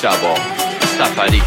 مجتبی سفری.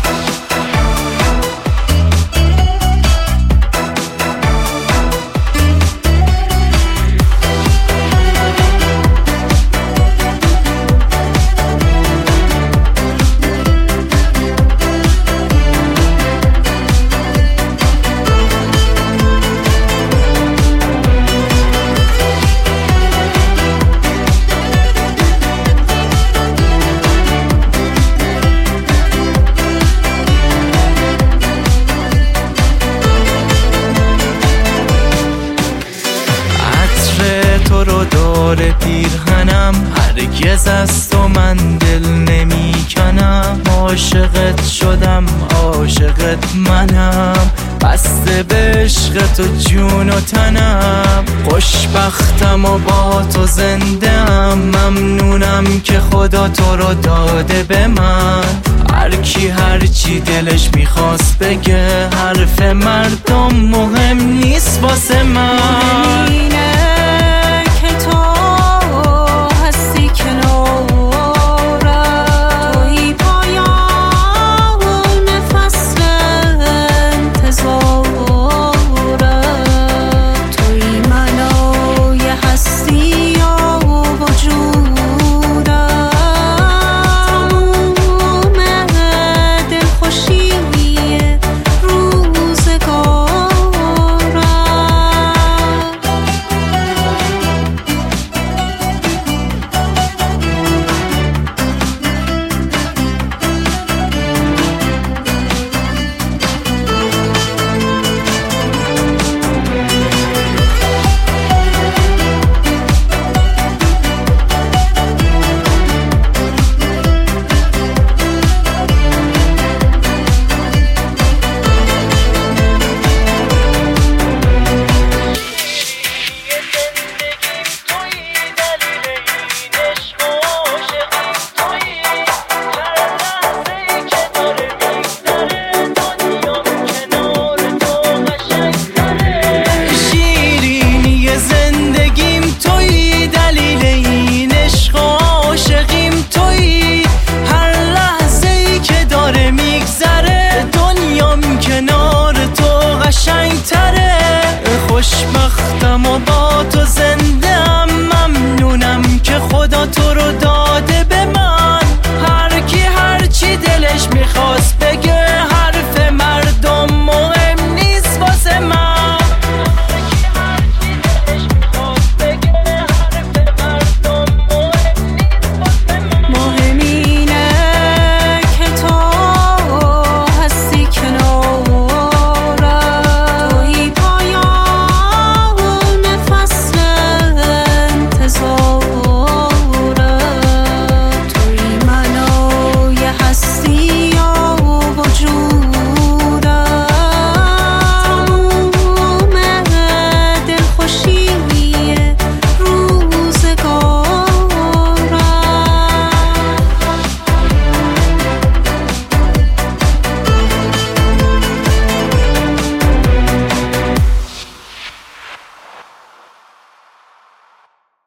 تو رو دور پیرهنم، هرگز از تو من دل نمی کنم. عاشقت شدم عاشقت منم، بسته به عشق تو جون و تنم. خوشبختم و با تو زنده ام، ممنونم که خدا تو رو داده به من. هر کی هر چی دلش میخواست بگه، حرف مردم مهم نیست واسه من.